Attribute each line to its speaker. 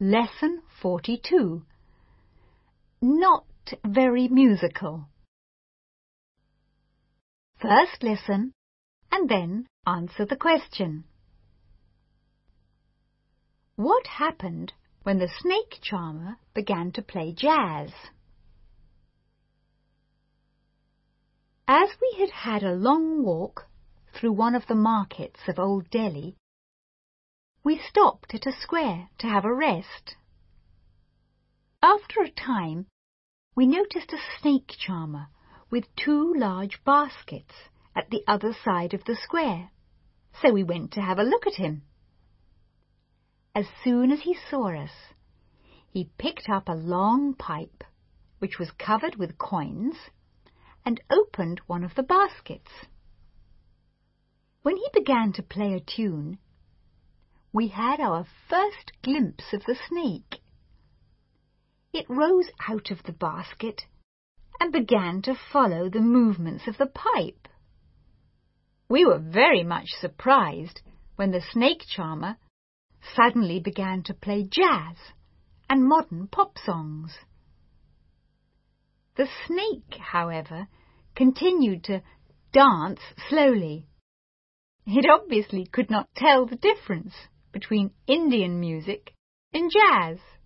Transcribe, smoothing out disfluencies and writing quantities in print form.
Speaker 1: Lesson 42. Not very musical. First listen and then answer the question. What happened when the snake charmer began to play jazz? As we had had a long walk through one of the markets of Old Delhi, we stopped at a square to have a rest. After a time, we noticed a snake charmer with 2 large baskets at the other side of the square, so we went to have a look at him. As soon as he saw us, he picked up a long pipe, which was covered with coins, and opened one of the baskets. When he began to play a tune, we had our first glimpse of the snake. It rose out of the basket and began to follow the movements of the pipe. We were very much surprised when the snake charmer suddenly began to play jazz and modern pop songs. The snake, however, continued to dance slowly. It obviously could not tell the difference between Indian music and jazz.